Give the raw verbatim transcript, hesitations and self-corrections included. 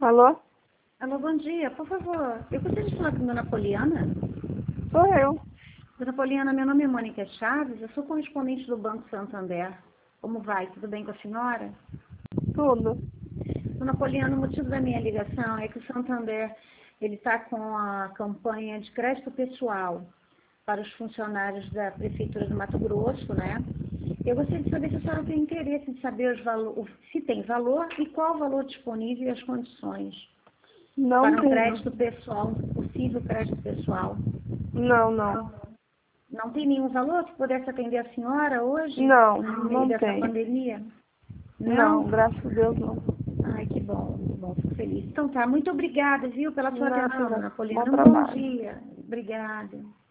Alô? Alô, bom dia. Por favor, eu gostaria de falar com a dona Poliana. Sou eu. Dona Poliana, meu nome é Mônica Chaves, eu sou correspondente do Banco Santander. Como vai? Tudo bem com a senhora? Tudo. Dona Poliana, o motivo da minha ligação é que o Santander ele está com a campanha de crédito pessoal para os funcionários da Prefeitura do Mato Grosso, né? Eu gostaria de saber se a senhora tem interesse em saber os valo- se tem valor e qual o valor disponível e as condições Não para um tenho. crédito pessoal, um possível crédito pessoal. Não, não. Não tem nenhum valor que pudesse atender a senhora hoje, Não, no meio não dessa tem. pandemia? Não, graças a Deus não. Ai, que bom, que bom, fico feliz. Então tá, muito obrigada, viu, pela sua Nada. atenção, Dona Bom Poliana. Um bom trabalho. dia. Obrigada.